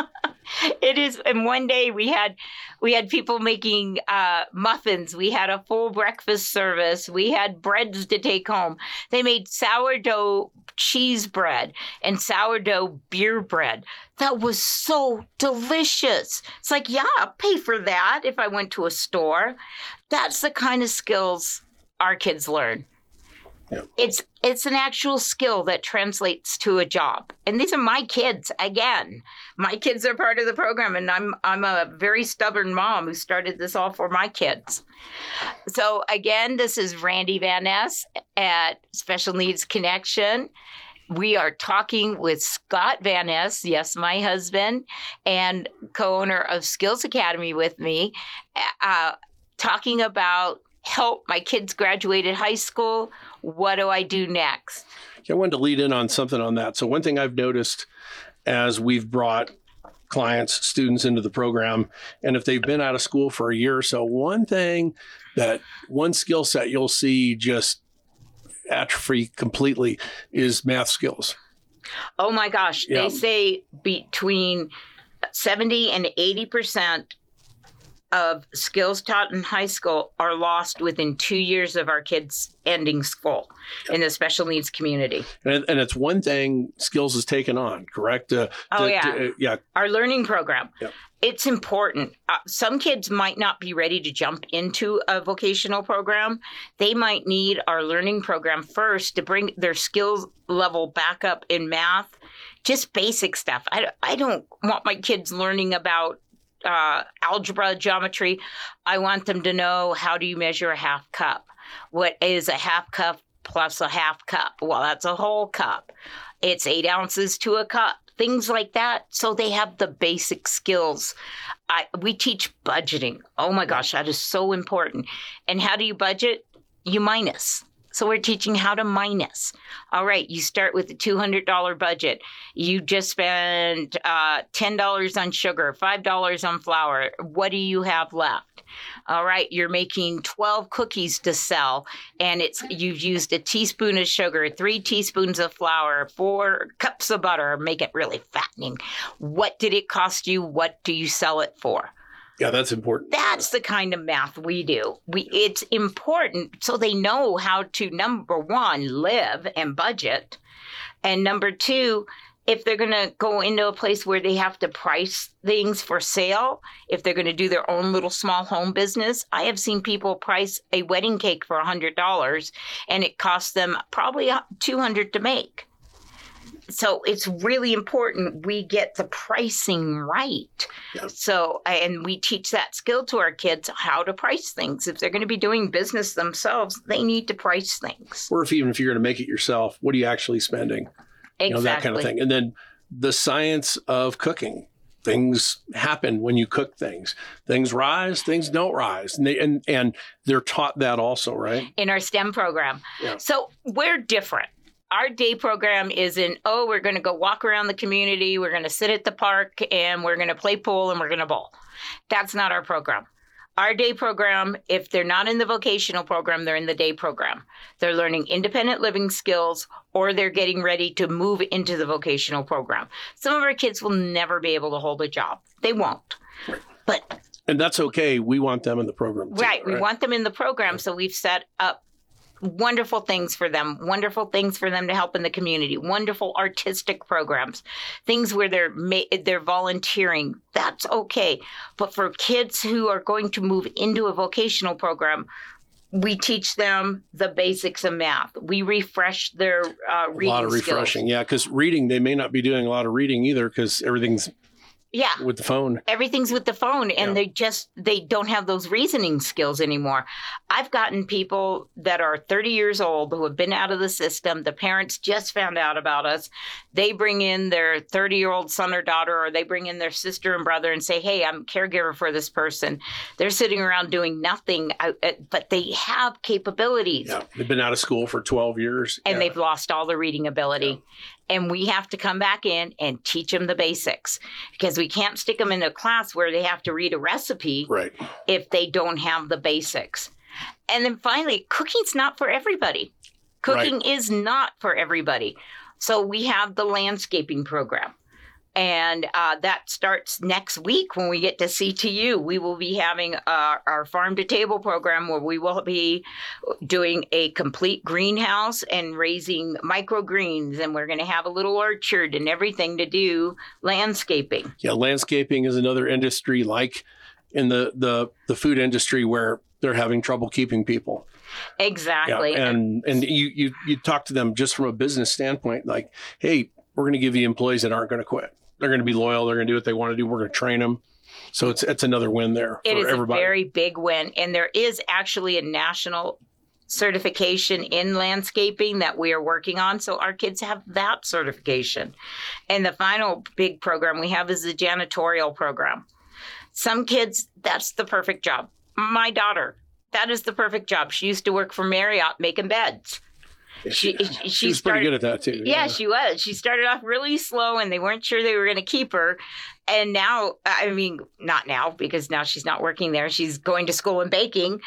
It is. And one day we had people making muffins. We had a full breakfast service. We had breads to take home. They made sourdough cheese bread and sourdough beer bread. That was so delicious. It's like, yeah, I'll pay for that if I went to a store. That's the kind of skills our kids learn. Yeah. It's an actual skill that translates to a job. And these are my kids. Again, my kids are part of the program, and I'm a very stubborn mom who started this all for my kids. So again, this is Randy Van Ness at Special Needs Connection. We are talking with Scott Van Ness, yes, my husband, and co-owner of Skills Academy with me, talking about help. My kids graduated high school. What do I do next? I wanted to lead in on something on that. So one thing I've noticed as we've brought clients, students into the program, and if they've been out of school for a year or so, one skill set you'll see just atrophy completely is math skills. Oh my gosh. Yeah. They say between 70 and 80% of skills taught in high school are lost within 2 years of our kids ending school in the special needs community. And it's one thing Skills has taken on, correct? Yeah. Our learning program. Yep. It's important. Some kids might not be ready to jump into a vocational program. They might need our learning program first to bring their skills level back up in math, just basic stuff. I don't want my kids learning about algebra, geometry. I want them to know, how do you measure a half cup? What is a half cup plus a half cup? Well, that's a whole cup. It's 8 ounces to a cup. Things like that. So they have the basic skills. We teach budgeting. Oh my gosh, that is so important. And how do you budget? You minus. So we're teaching how to minus. All right, you start with a $200 budget. You just spend $10 on sugar, $5 on flour. What do you have left? All right, you're making 12 cookies to sell, and you've used a teaspoon of sugar, 3 teaspoons of flour, 4 cups of butter. Make it really fattening. What did it cost you? What do you sell it for? Yeah, that's important. That's the kind of math we do. It's important so they know how to, number one, live and budget. And number two, if they're going to go into a place where they have to price things for sale, if they're going to do their own little small home business, I have seen people price a wedding cake for $100 and it costs them probably $200 to make. So it's really important we get the pricing right. Yep. So, and we teach that skill to our kids, how to price things. If they're going to be doing business themselves, they need to price things. Or even if you're going to make it yourself, what are you actually spending? Exactly. That kind of thing. And then the science of cooking. things happen when you cook things. Things rise, things don't rise. And they're taught that also, right? In our STEM program. Yeah. So we're different. Our day program isn't, we're going to go walk around the community, we're going to sit at the park, and we're going to play pool, and we're going to bowl. That's not our program. Our day program, if they're not in the vocational program, they're in the day program. They're learning independent living skills, or they're getting ready to move into the vocational program. Some of our kids will never be able to hold a job. They won't. And that's okay. We want them in the program too, right. We want them in the program, so we've set up wonderful things for them to help in the community, wonderful artistic programs, things where they're volunteering. That's okay. But for kids who are going to move into a vocational program, we teach them the basics of math. We refresh their reading skills. A lot of refreshing, yeah, because reading, they may not be doing a lot of reading either because everything's with the phone. Everything's with the phone, and they don't have those reasoning skills anymore. I've gotten people that are 30 years old who have been out of the system. The parents just found out about us. They bring in their 30-year-old son or daughter, or they bring in their sister and brother and say, hey, I'm a caregiver for this person. They're sitting around doing nothing, but they have capabilities. Yeah, they've been out of school for 12 years. And they've lost all the reading ability. Yeah. And we have to come back in and teach them the basics, because we can't stick them in a class where they have to read a recipe if they don't have the basics. And then finally, cooking's not for everybody. Cooking is not for everybody. So we have the landscaping program. And that starts next week when we get to CTU. We will be having our farm to table program where we will be doing a complete greenhouse and raising microgreens. And we're going to have a little orchard and everything to do landscaping. Yeah, landscaping is another industry like in the food industry where they're having trouble keeping people. Exactly. Yeah, and you talk to them just from a business standpoint, like, hey, we're going to give you employees that aren't going to quit. They're going to be loyal. They're going to do what they want to do. We're going to train them. So it's another win there for everybody. It is a very big win. And there is actually a national certification in landscaping that we are working on. So our kids have that certification. And the final big program we have is the janitorial program. Some kids, that's the perfect job. My daughter, that is the perfect job. She used to work for Marriott making beds. She was pretty good at that too. Yeah, she was. She started off really slow and they weren't sure they were going to keep her. And now, I mean, not now, because now she's not working there. She's going to school in baking.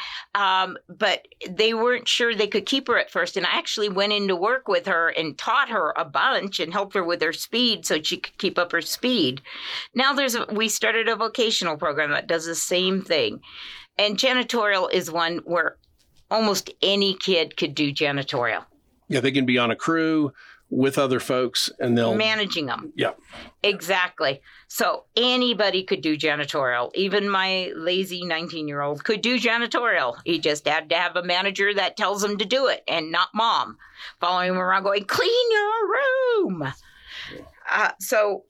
But they weren't sure they could keep her at first. And I actually went in to work with her and taught her a bunch and helped her with her speed so she could keep up her speed. Now we started a vocational program that does the same thing. And janitorial is one where almost any kid could do janitorial. Yeah, they can be on a crew with other folks and they'll... Managing them. Yeah. Exactly. So anybody could do janitorial. Even my lazy 19-year-old could do janitorial. He just had to have a manager that tells him to do it and not mom following him around going, clean your room. So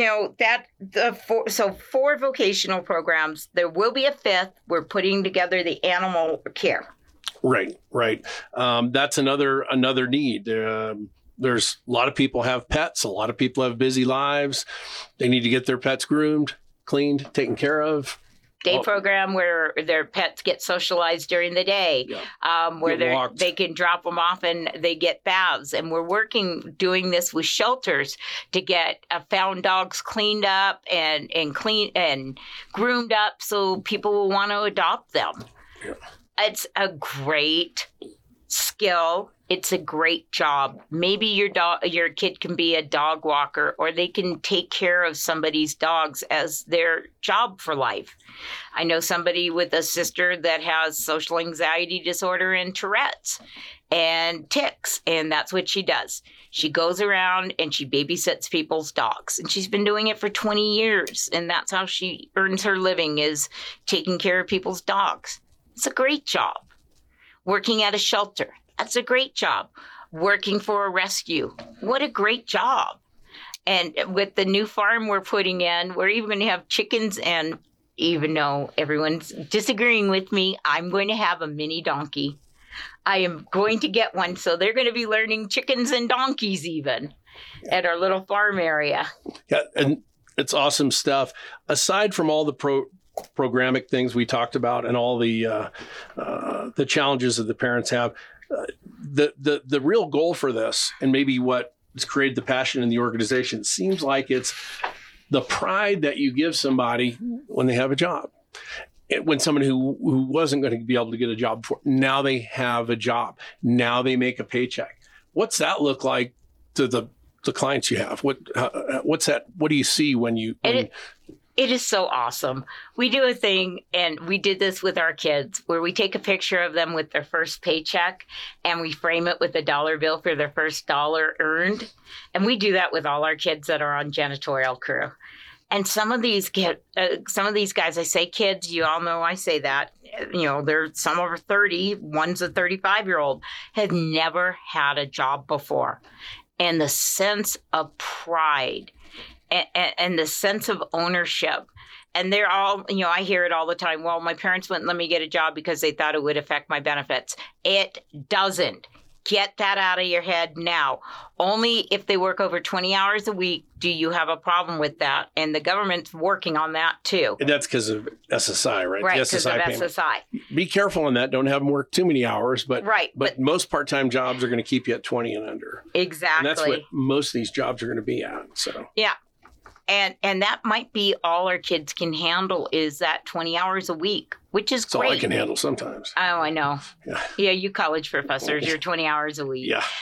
4 vocational programs. There will be a 5th. We're putting together the animal care. Right. That's another need. There's a lot of people have pets. A lot of people have busy lives. They need to get their pets groomed, cleaned, taken care of. Day program where their pets get socialized during the day, where they can drop them off and they get baths. And we're doing this with shelters to get found dogs cleaned up and clean and groomed up so people will want to adopt them. Yeah. It's a great skill. It's a great job. Maybe your kid can be a dog walker, or they can take care of somebody's dogs as their job for life. I know somebody with a sister that has social anxiety disorder and Tourette's and tics, and that's what she does. She goes around and she babysits people's dogs, and she's been doing it for 20 years, and that's how she earns her living, is taking care of people's dogs. It's a great job. Working at a shelter, that's a great job. Working for a rescue, what a great job. And with the new farm we're putting in, we're even going to have chickens, and even though everyone's disagreeing with me, I'm going to have a mini donkey. I am going to get one, so they're going to be learning chickens and donkeys even at our little farm area. Yeah, and It's awesome stuff. Aside from all the programmatic things we talked about and all the challenges that the parents have, the real goal for this, and maybe what has created the passion in the organization, seems like it's the pride that you give somebody when they have a job. When someone who wasn't going to be able to get a job before, now they have a job. Now they make a paycheck. What's that look like to the clients you have? What's that? What do you see when you? It is so awesome. We do a thing, and we did this with our kids, where we take a picture of them with their first paycheck, and we frame it with a dollar bill for their first dollar earned. And we do that with all our kids that are on janitorial crew. And some of these guys, I say kids, you all know I say that, they're some over 30, one's a 35-year-old, has never had a job before. And the sense of pride and the sense of ownership. And they're all, I hear it all the time. Well, my parents wouldn't let me get a job because they thought it would affect my benefits. It doesn't. Get that out of your head now. Only if they work over 20 hours a week do you have a problem with that. And the government's working on that too. And that's because of SSI, right? Right, because of SSI. Be careful on that. Don't have them work too many hours. But most part-time jobs are going to keep you at 20 and under. Exactly. And that's what most of these jobs are going to be at. So yeah. And that might be all our kids can handle is that 20 hours a week, which is great. That's all I can handle sometimes. Oh, I know. Yeah, you college professors, you're 20 hours a week. Yeah.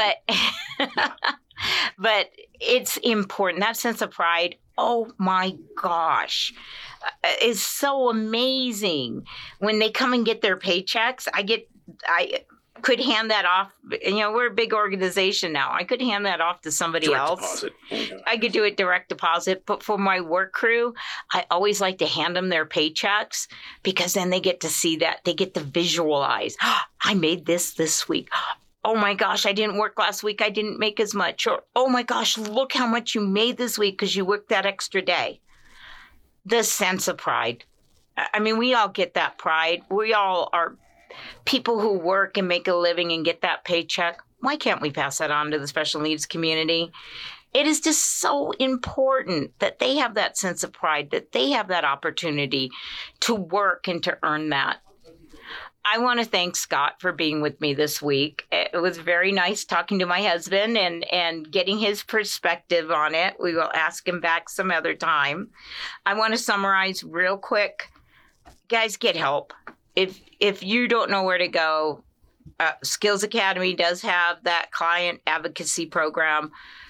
But it's important. That sense of pride, oh my gosh, is so amazing. When they come and get their paychecks, I could hand that off. We're a big organization now. I could hand that off to somebody else. Direct deposit. I could do it direct deposit. But for my work crew, I always like to hand them their paychecks because then they get to see that. They get to visualize. I made this week. Oh my gosh, I didn't work last week. I didn't make as much. Or, oh my gosh, look how much you made this week because you worked that extra day. The sense of pride. I mean, we all get that pride. We all are people who work and make a living and get that paycheck. Why can't we pass that on to the special needs community? It is just so important that they have that sense of pride, that they have that opportunity to work and to earn that. I want to thank Scott for being with me this week. It was very nice talking to my husband and getting his perspective on it. We will ask him back some other time. I want to summarize real quick. Guys, get help. If you don't know where to go, Skills Academy does have that client advocacy program.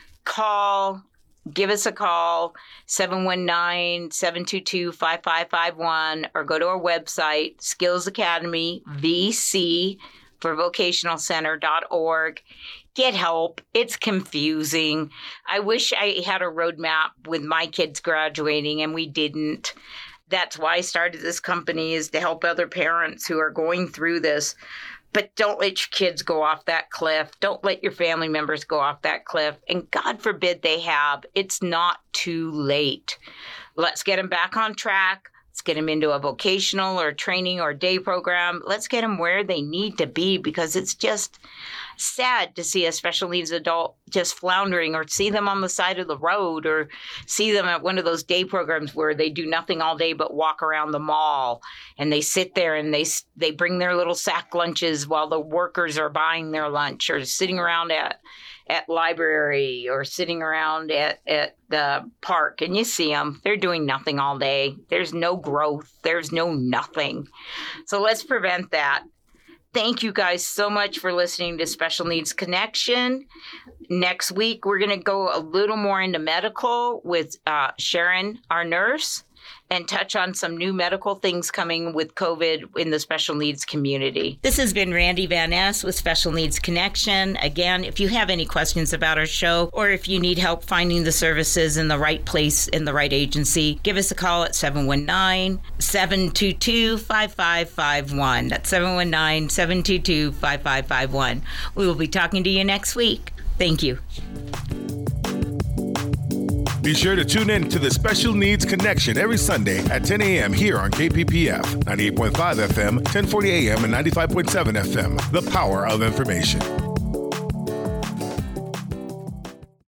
Give us a call, 719-722-5551, or go to our website, Skills Academy, VC for vocationalcenter.org. Get help. It's confusing. I wish I had a roadmap with my kids graduating, and we didn't. That's why I started this company, is to help other parents who are going through this. But don't let your kids go off that cliff. Don't let your family members go off that cliff. And God forbid they have. It's not too late. Let's get them back on track. Let's get them into a vocational or training or day program. Let's get them where they need to be, because it's just sad to see a special needs adult just floundering, or see them on the side of the road, or see them at one of those day programs where they do nothing all day but walk around the mall, and they sit there and they bring their little sack lunches while the workers are buying their lunch, or sitting around at library, or sitting around at the park, and you see them. They're doing nothing all day. There's no growth. There's no nothing. So let's prevent that. Thank you guys so much for listening to Special Needs Connection. Next week, we're going to go a little more into medical with Sharon, our nurse, and touch on some new medical things coming with COVID in the special needs community. This has been Randy Van Ness with Special Needs Connection. Again, if you have any questions about our show, or if you need help finding the services in the right place in the right agency, give us a call at 719-722-5551. That's 719-722-5551. We will be talking to you next week. Thank you. Be sure to tune in to the Special Needs Connection every Sunday at 10 a.m. here on KPPF, 98.5 FM, 1040 a.m. and 95.7 FM. The power of information.